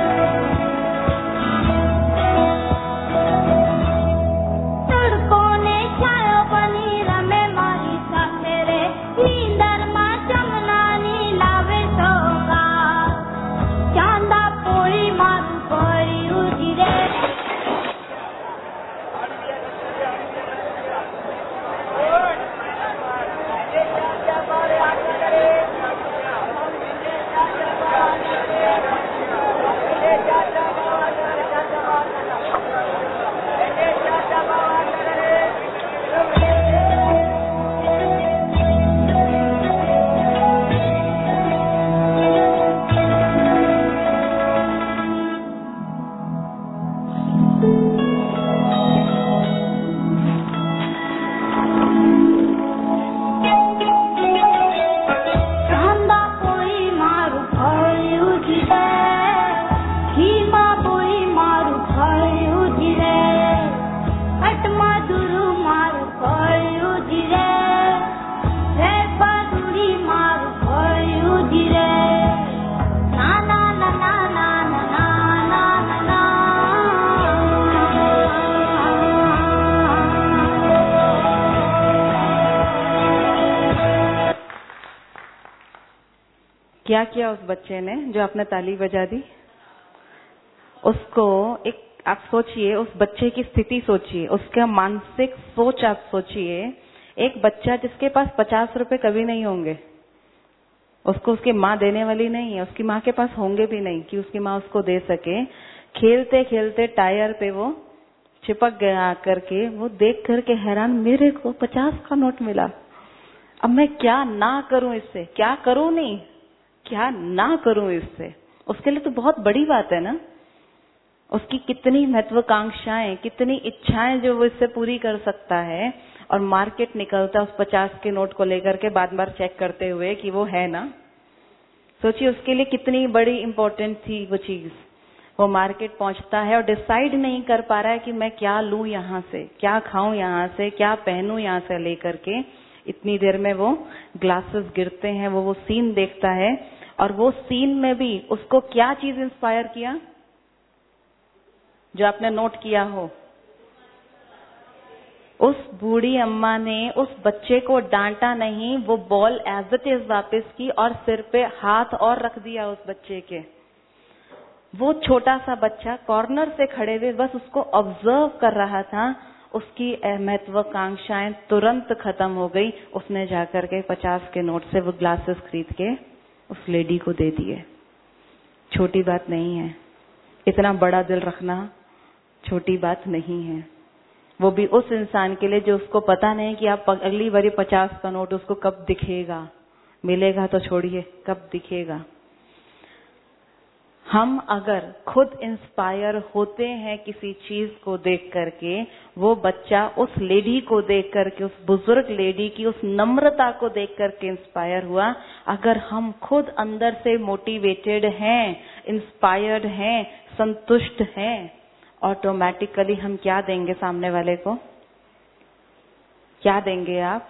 तड़कों ने क्या किया उस बच्चे ने जो आपने ताली बजा दी? उसको एक, आप सोचिए उस बच्चे की स्थिति सोचिए, उसका मानसिक सोच आप सोचिए। एक बच्चा जिसके पास पचास रुपए कभी नहीं होंगे, उसको उसकी माँ देने वाली नहीं है, उसकी माँ के पास होंगे भी नहीं कि उसकी माँ उसको दे सके। खेलते खेलते टायर पे वो चिपक गया आकर के, वो देख करके हैरान, मेरे को पचास का नोट मिला, अब मैं क्या ना करूं इससे, क्या करूं नहीं, क्या ना करूं इससे। उसके लिए तो बहुत बड़ी बात है ना। उसकी कितनी महत्वाकांक्षाएं, कितनी इच्छाएं जो वो इससे पूरी कर सकता है, और मार्केट निकलता उस पचास के नोट को लेकर के बार बार चेक करते हुए कि वो है ना। सोचिए उसके लिए कितनी बड़ी इम्पोर्टेंट थी वो चीज। वो मार्केट पहुंचता है और डिसाइड नहीं कर पा रहा है कि मैं क्या लूं यहाँ से, क्या खाऊं यहाँ से, क्या पहनूं यहाँ से लेकर के। इतनी देर में वो ग्लासेस गिरते हैं, वो वो सीन देखता है, और वो सीन में भी उसको क्या चीज इंस्पायर किया जो आपने नोट किया हो? उस बूढ़ी अम्मा ने उस बच्चे को डांटा नहीं, वो बॉल एज इट इज वापस की और सिर पे हाथ और रख दिया उस बच्चे के। वो छोटा सा बच्चा कॉर्नर से खड़े हुए बस उसको ऑब्जर्व कर रहा था। उसकी महत्वाकांक्षाएं तुरंत खत्म हो गई। उसने जाकर के पचास के नोट से वो ग्लासेस खरीद के उस लेडी को दे दिए। छोटी बात नहीं है, इतना बड़ा दिल रखना छोटी बात नहीं है। वो भी उस इंसान के लिए जो उसको पता नहीं कि आप अगली बारी पचास का नोट उसको कब दिखेगा, मिलेगा तो छोड़िए, कब दिखेगा। हम अगर खुद इंस्पायर होते हैं किसी चीज को देख करके, वो बच्चा उस लेडी को देख करके, उस बुजुर्ग लेडी की उस नम्रता को देख करके इंस्पायर हुआ। अगर हम खुद अंदर से मोटिवेटेड हैं, इंस्पायर्ड हैं, संतुष्ट हैं, ऑटोमेटिकली हम क्या देंगे सामने वाले को? क्या देंगे आप?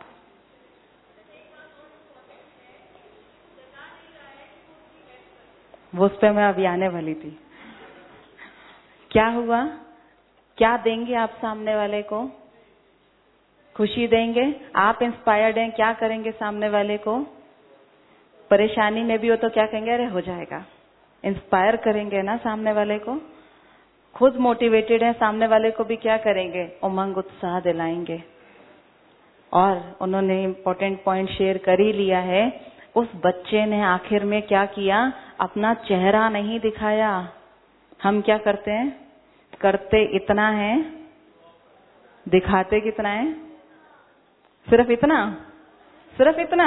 वो उस पे मैं अभी आने वाली थी। क्या हुआ? क्या देंगे आप सामने वाले को? खुशी देंगे। आप इंस्पायर्ड हैं, क्या करेंगे सामने वाले को? परेशानी में भी हो तो क्या कहेंगे? अरे हो जाएगा। इंस्पायर करेंगे ना सामने वाले को। खुद मोटिवेटेड है, सामने वाले को भी क्या करेंगे? उमंग उत्साह दिलाएंगे। और उन्होंने इम्पोर्टेंट पॉइंट शेयर कर ही लिया है। उस बच्चे ने आखिर में क्या किया? अपना चेहरा नहीं दिखाया। हम क्या करते हैं? करते इतना है, दिखाते कितना है? सिर्फ इतना, सिर्फ इतना।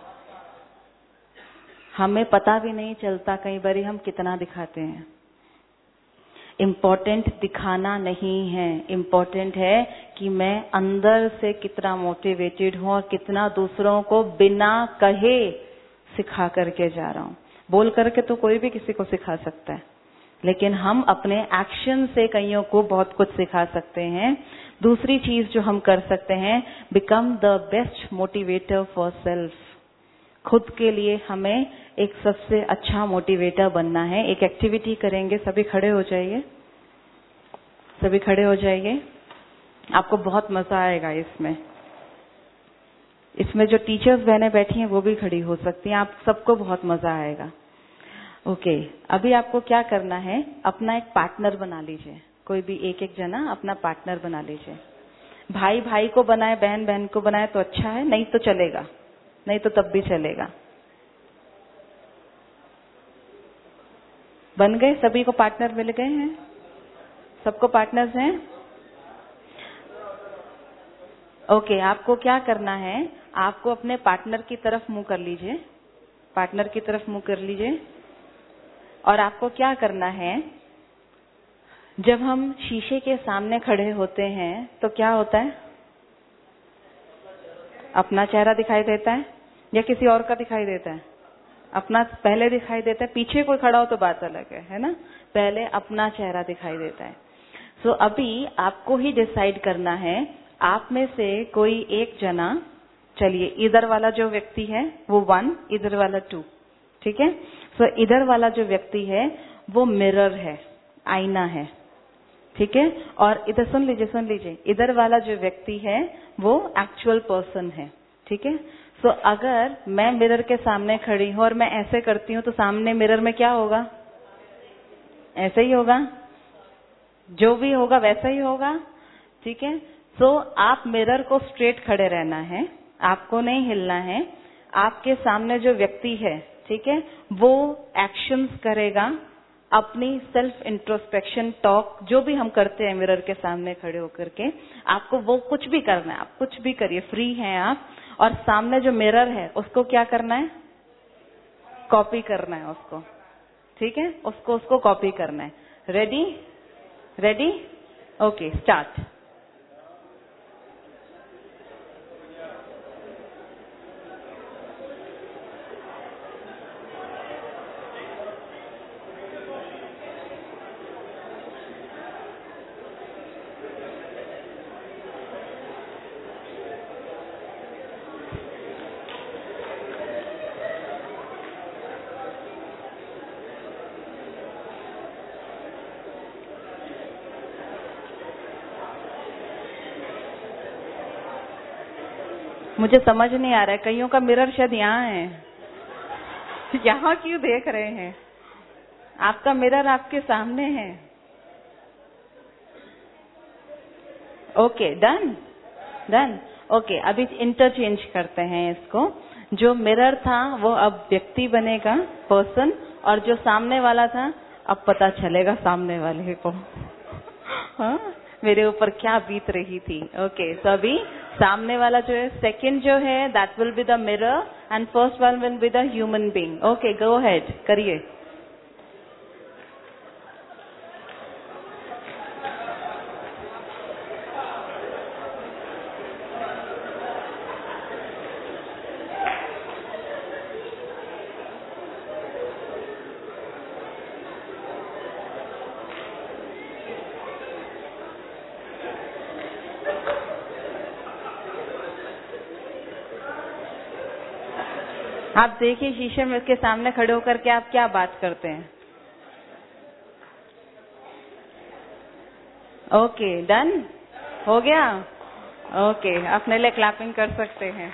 हमें पता भी नहीं चलता कई बार हम कितना दिखाते हैं। इम्पोर्टेंट दिखाना नहीं है, इम्पोर्टेंट है कि मैं अंदर से कितना मोटिवेटेड हूँ और कितना दूसरों को बिना कहे सिखा करके जा रहा हूँ। बोल करके तो कोई भी किसी को सिखा सकता है, लेकिन हम अपने एक्शन से कईयों को बहुत कुछ सिखा सकते हैं। दूसरी चीज जो हम कर सकते हैं, become the best motivator for self. खुद के लिए हमें एक सबसे अच्छा मोटिवेटर बनना है। एक एक्टिविटी करेंगे, सभी खड़े हो जाइए, सभी खड़े हो जाइए। आपको बहुत मजा आएगा इसमें। इसमें जो टीचर्स बहनें बैठी हैं वो भी खड़ी हो सकती हैं, आप सबको बहुत मजा आएगा। ओके, अभी आपको क्या करना है? अपना एक पार्टनर बना लीजिए। कोई भी एक एक जना अपना पार्टनर बना लीजिए। भाई भाई को बनाए, बहन बहन को बनाए तो अच्छा है, नहीं तो चलेगा, नहीं तो तब भी चलेगा। बन गए? सभी को पार्टनर मिल गए हैं? सबको पार्टनर्स हैं? ओके, आपको क्या करना है? आपको अपने पार्टनर की तरफ मुंह कर लीजिए, पार्टनर की तरफ मुंह कर लीजिए। और आपको क्या करना है? जब हम शीशे के सामने खड़े होते हैं तो क्या होता है? अपना चेहरा दिखाई देता है या किसी और का दिखाई देता है? अपना पहले दिखाई देता है। पीछे कोई खड़ा हो तो बात अलग है, है ना? पहले अपना चेहरा दिखाई देता है। सो so, अभी आपको ही डिसाइड करना है। आप में से कोई एक जना, चलिए इधर वाला जो व्यक्ति है वो वन, इधर वाला टू, ठीक है? सो so, इधर वाला जो व्यक्ति है वो मिरर है, आईना है, ठीक है? और इधर सुन लीजिए, सुन लीजिए, इधर वाला जो व्यक्ति है वो एक्चुअल पर्सन है, ठीक है? तो अगर मैं मिरर के सामने खड़ी हूँ और मैं ऐसे करती हूँ तो सामने मिरर में क्या होगा? ऐसे ही होगा, जो भी होगा वैसा ही होगा, ठीक है। सो so, आप मिरर को स्ट्रेट खड़े रहना है, आपको नहीं हिलना है। आपके सामने जो व्यक्ति है, ठीक है, वो एक्शंस करेगा, अपनी सेल्फ इंट्रोस्पेक्शन टॉक जो भी हम करते हैं मिरर के सामने खड़े होकर के, आपको वो कुछ भी करना है, आप कुछ भी करिए, फ्री हैं आप। और सामने जो मिरर है उसको क्या करना है? कॉपी करना है उसको, ठीक है, उसको उसको कॉपी करना है। रेडी? रेडी? Okay, start. मुझे समझ नहीं आ रहा है, कईयों का मिरर शायद यहाँ है। यहाँ क्यों देख रहे हैं? आपका मिरर आपके सामने है। Okay, done done. ओके, अभी इंटरचेंज करते हैं इसको। जो मिरर था वो अब व्यक्ति बनेगा, पर्सन, और जो सामने वाला था अब पता चलेगा सामने वाले को हाँ, मेरे ऊपर क्या बीत रही थी। ओके, तो अभी सामने वाला जो है, सेकंड जो है, that will be the mirror and first one will be the human being. Okay, go ahead, करिए। आप देखिए शीशे में के सामने खड़े होकर के आप क्या बात करते हैं। ओके, डन हो गया। ओके, अपने लिए क्लैपिंग कर सकते हैं।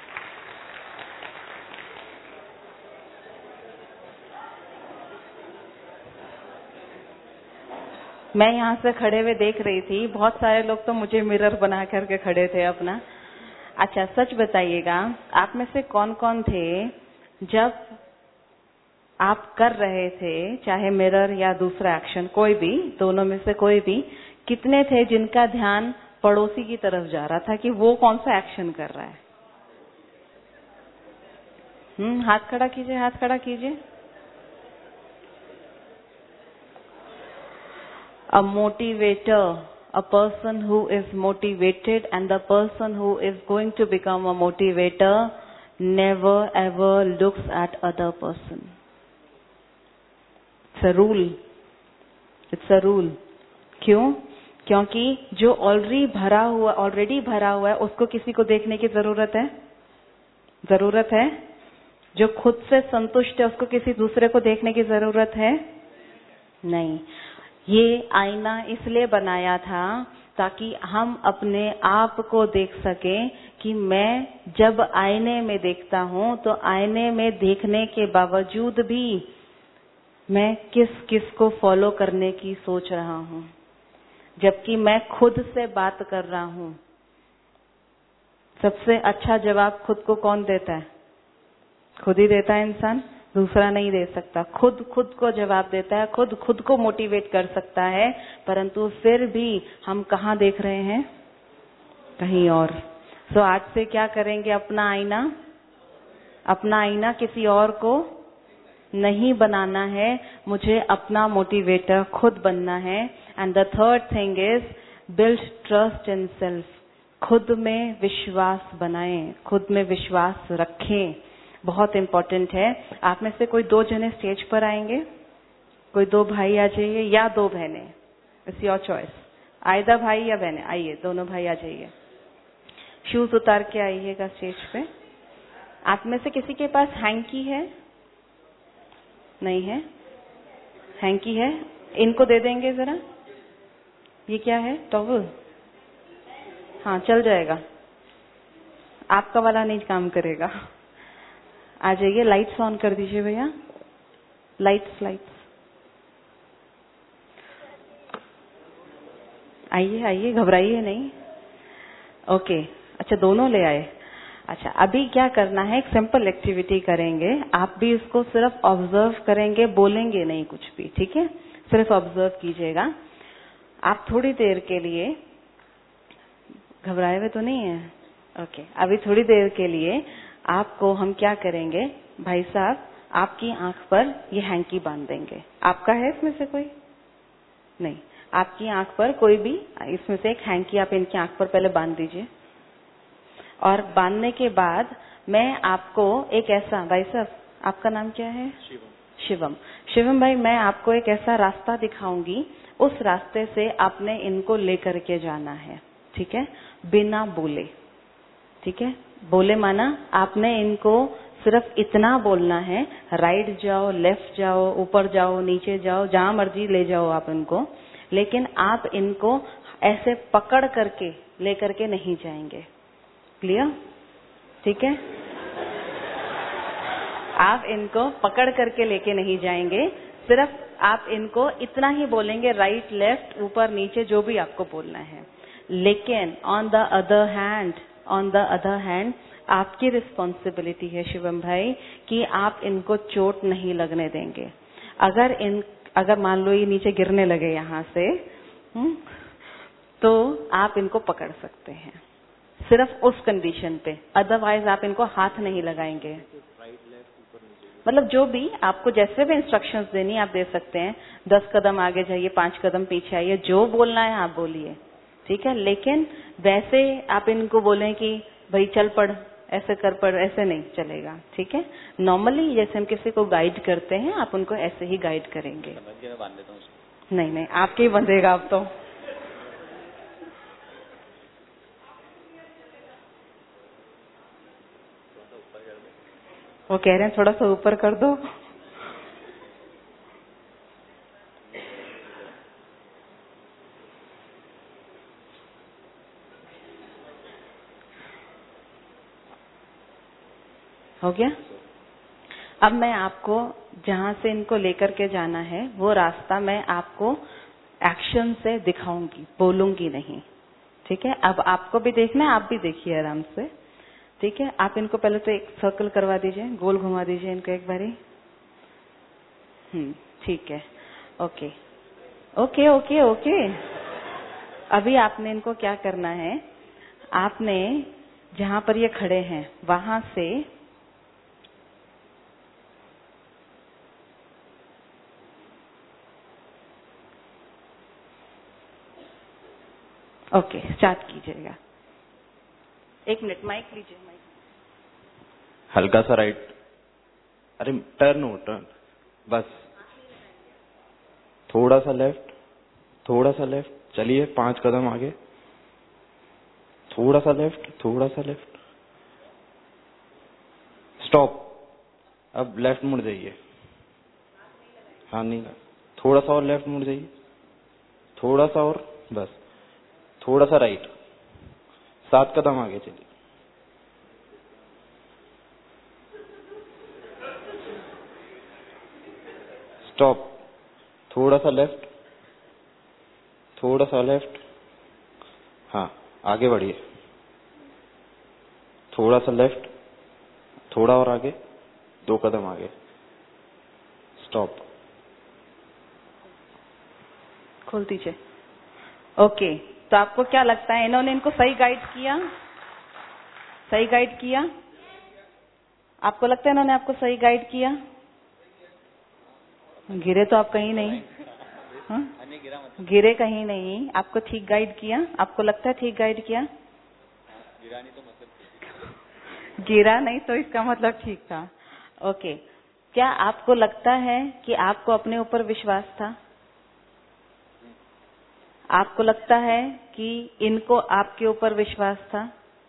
मैं यहाँ से खड़े हुए देख रही थी, बहुत सारे लोग तो मुझे मिरर बना करके खड़े थे अपना। अच्छा, सच बताइएगा, आप में से कौन कौन थे जब आप कर रहे थे, चाहे मिरर या दूसरा एक्शन, कोई भी, दोनों में से कोई भी, कितने थे जिनका ध्यान पड़ोसी की तरफ जा रहा था कि वो कौन सा एक्शन कर रहा है? हम्म हाथ खड़ा कीजिए, हाथ खड़ा कीजिए। A motivator, a person who is motivated, and the person who is going to become a motivator never ever looks at other person. It's a rule. It's a rule. क्यों? क्योंकि जो ऑलरेडी भरा हुआ ऑलरेडी भरा हुआ है उसको किसी को देखने की जरूरत है? जरूरत है? जो खुद से संतुष्ट है उसको किसी दूसरे को देखने की जरूरत है? नहीं। ये आईना इसलिए बनाया था ताकि हम अपने आप को देख सकें कि मैं जब आईने में देखता हूँ तो आईने में देखने के बावजूद भी मैं किस किस को फॉलो करने की सोच रहा हूँ, जबकि मैं खुद से बात कर रहा हूँ। सबसे अच्छा जवाब खुद को कौन देता है? खुद ही देता है इंसान, दूसरा नहीं दे सकता। खुद खुद को जवाब देता है, खुद खुद को मोटिवेट कर सकता है, परंतु फिर भी हम कहाँ देख रहे हैं? कहीं और। सो आज से क्या करेंगे? अपना आईना अपना आईना किसी और को नहीं बनाना है, मुझे अपना मोटिवेटर खुद बनना है। And the third thing is build trust in self. खुद में विश्वास बनाएं, खुद में विश्वास रखें, बहुत इम्पोर्टेंट है। आप में से कोई दो जने स्टेज पर आएंगे, कोई दो भाई आ जाइए या दो बहनें, इट्स योर चॉइस। आइदर भाई या बहनें, आइए, दोनों भाई आ जाइए। शूज उतार के आइएगा स्टेज पे। आप में से किसी के पास हैंकी है? नहीं है? हैंकी है? इनको दे देंगे जरा। ये क्या है? टॉवल? हाँ, चल जाएगा। आपका वाला नहीं काम करेगा। आ जाइए, लाइट्स ऑन कर दीजिए भैया, लाइट्स लाइट्स। आइए आइए, घबराइए नहीं। ओके, अच्छा दोनों ले आए। अच्छा, अभी क्या करना है, एक सिंपल एक्टिविटी करेंगे। आप भी इसको सिर्फ ऑब्जर्व करेंगे, बोलेंगे नहीं कुछ भी, ठीक है? सिर्फ ऑब्जर्व कीजिएगा। आप थोड़ी देर के लिए, घबराए हुए तो नहीं है? ओके, अभी थोड़ी देर के लिए आपको हम क्या करेंगे, भाई साहब आपकी आंख पर ये हैंकी बांध देंगे। आपका है इसमें से कोई? नहीं, आपकी आंख पर कोई भी इसमें से एक हैंकी आप इनकी आंख पर पहले बांध दीजिए। और बांधने के बाद मैं आपको एक ऐसा, भाई साहब आपका नाम क्या है? शिवम। शिवम शिवम भाई, मैं आपको एक ऐसा रास्ता दिखाऊंगी, उस रास्ते से आपने इनको लेकर के जाना है, ठीक है? बिना बोले, ठीक है? बोले माना आपने इनको सिर्फ इतना बोलना है, राइट जाओ, लेफ्ट जाओ, ऊपर जाओ, नीचे जाओ, जहां मर्जी ले जाओ आप इनको, लेकिन आप इनको ऐसे पकड़ करके लेकर के नहीं जाएंगे। क्लियर? ठीक है? आप इनको पकड़ करके लेके नहीं जाएंगे, सिर्फ आप इनको इतना ही बोलेंगे, राइट लेफ्ट ऊपर नीचे जो भी आपको बोलना है। लेकिन on the other hand on the other hand आपकी रिस्पॉन्सिबिलिटी है शिवम भाई कि आप इनको चोट नहीं लगने देंगे। अगर इन अगर मान लो ये नीचे गिरने लगे यहाँ से, हुँ, तो आप इनको पकड़ सकते हैं, सिर्फ उस कंडीशन पे। अदरवाइज आप इनको हाथ नहीं लगाएंगे। मतलब जो भी आपको जैसे भी इंस्ट्रक्शंस देनी आप दे सकते हैं। दस कदम आगे जाइए, पांच कदम पीछे आइए, जो बोलना है आप बोलिए, ठीक है? लेकिन वैसे आप इनको बोलें कि भाई चल पड़, ऐसे कर पड़, ऐसे नहीं चलेगा, ठीक है? नॉर्मली जैसे हम किसी को गाइड करते हैं, आप उनको ऐसे ही गाइड करेंगे। मैं बांध देता हूं। नहीं नहीं, आपके ही बंधेगा आप तो। वो कह रहे हैं थोड़ा सा ऊपर कर दो। हो गया? अब मैं आपको जहां से इनको लेकर के जाना है वो रास्ता मैं आपको एक्शन से दिखाऊंगी, बोलूंगी नहीं, ठीक है? अब आपको भी देखना है, आप भी देखिए आराम से, ठीक है? आप इनको पहले तो एक सर्कल करवा दीजिए, गोल घुमा दीजिए इनको एक बारी। हम्म, ठीक है। Okay okay okay okay. अभी आपने इनको क्या करना है, आपने जहां पर ये खड़े हैं वहां से ओके स्टार्ट कीजिएगा। एक मिनट, माइक लीजिए, माइक। हल्का सा राइट, अरे टर्न हो, टर्न, बस थोड़ा सा लेफ्ट, थोड़ा सा लेफ्ट, चलिए पांच कदम आगे, थोड़ा सा लेफ्ट, थोड़ा सा लेफ्ट, स्टॉप। अब लेफ्ट मुड़ जाइए, हाँ नहीं, थोड़ा सा और लेफ्ट मुड़ जाइए, थोड़ा सा और, बस थोड़ा सा राइट, सात कदम आगे चलिए, स्टॉप, थोड़ा सा लेफ्ट, थोड़ा सा लेफ्ट, हाँ आगे बढ़िए, थोड़ा सा लेफ्ट, थोड़ा और आगे, दो कदम आगे, स्टॉप। खोल दीजिए। ओके, तो आपको क्या लगता है इन्होंने इनको सही गाइड किया? सही गाइड किया? आपको लगता है इन्होंने आपको सही गाइड किया? गिरे तो आप कहीं नहीं, हाँ? गिरे कहीं नहीं, आपको ठीक गाइड किया? आपको लगता है ठीक गाइड किया? गिरा नहीं तो मतलब गिरा नहीं तो इसका मतलब ठीक था। ओके, क्या आपको लगता है कि आपको अपने ऊपर विश्वास था? आपको लगता है कि इनको आपके ऊपर विश्वास था?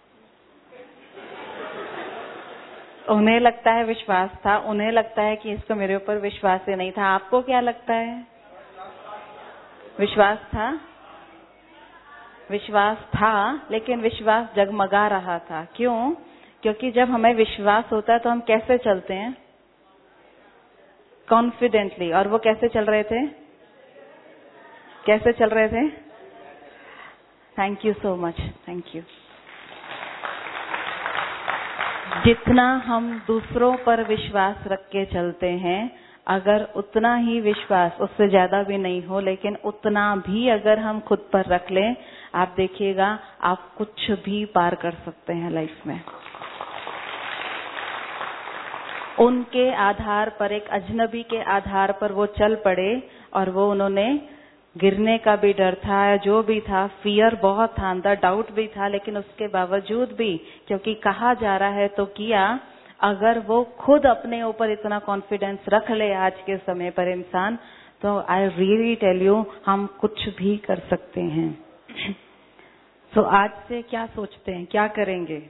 उन्हें लगता है विश्वास था, उन्हें लगता है कि इसको मेरे ऊपर विश्वास ही नहीं था। आपको क्या लगता है? विश्वास था? विश्वास था, लेकिन विश्वास जगमगा रहा था। क्यों? क्योंकि जब हमें विश्वास होता है तो हम कैसे चलते हैं? कॉन्फिडेंटली। और वो कैसे चल रहे थे? कैसे चल रहे थे? Thank you so much, thank you. जितना हम दूसरों पर विश्वास रख के चलते हैं, अगर उतना ही विश्वास, उससे ज्यादा भी नहीं हो, लेकिन उतना भी अगर हम खुद पर रख लें, आप देखिएगा आप कुछ भी पार कर सकते हैं लाइफ में। उनके आधार पर, एक अजनबी के आधार पर वो चल पड़े और वो उन्होंने, गिरने का भी डर था, जो भी था, फियर बहुत था, अंदर डाउट भी था, लेकिन उसके बावजूद भी, क्योंकि कहा जा रहा है तो किया, अगर वो खुद अपने ऊपर इतना कॉन्फिडेंस रख ले आज के समय पर इंसान, तो आई रियली टेल यू, हम कुछ भी कर सकते हैं। तो आज से क्या सोचते हैं, क्या करेंगे?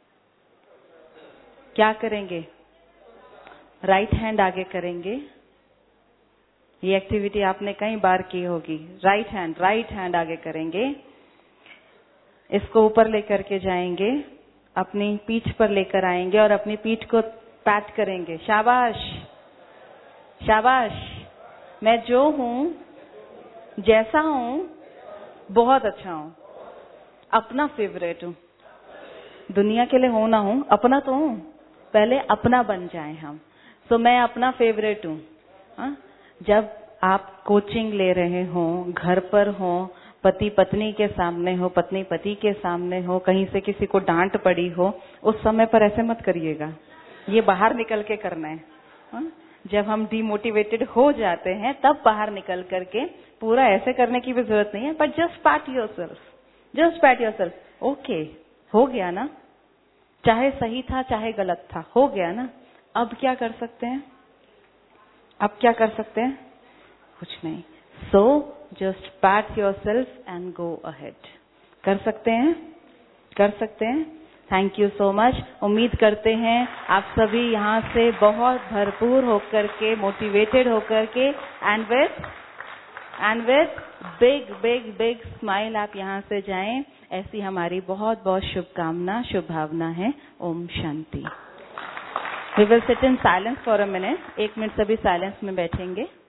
क्या करेंगे? राइट हैंड आगे करेंगे। ये एक्टिविटी आपने कई बार की होगी। राइट हैंड, राइट हैंड आगे करेंगे, इसको ऊपर लेकर के जाएंगे, अपनी पीठ पर लेकर आएंगे और अपनी पीठ को पैट करेंगे। शाबाश, शाबाश, मैं जो हूँ, जैसा हूँ, बहुत अच्छा हूँ, अपना फेवरेट हूँ। दुनिया के लिए हूँ ना हूँ, अपना तो हूँ। पहले अपना बन जाए हम। तो मैं अपना फेवरेट हूँ। हाँ? जब आप कोचिंग ले रहे हो, घर पर हो, पति पत्नी के सामने हो, पत्नी पति के सामने हो, कहीं से किसी को डांट पड़ी हो, उस समय पर ऐसे मत करिएगा। ये बाहर निकल के करना है। हाँ? जब हम डिमोटिवेटेड हो जाते हैं तब बाहर निकल करके, पूरा ऐसे करने की भी जरूरत नहीं है, but just pat yourself, just pat yourself. Okay, हो गया ना, चाहे सही था चाहे गलत था, हो गया ना। अब क्या कर सकते हैं? अब क्या कर सकते हैं? कुछ नहीं। So just pat yourself and go ahead. कर सकते हैं? कर सकते हैं। Thank you so much. उम्मीद करते हैं आप सभी यहाँ से बहुत भरपूर होकर के, मोटिवेटेड होकर के, and with and with big big big smile आप यहाँ से जाएं। ऐसी हमारी बहुत बहुत शुभकामना, शुभ भावना है। Om Shanti. We will sit in silence for a minute. एक मिनट सभी साइलेंस में बैठेंगे।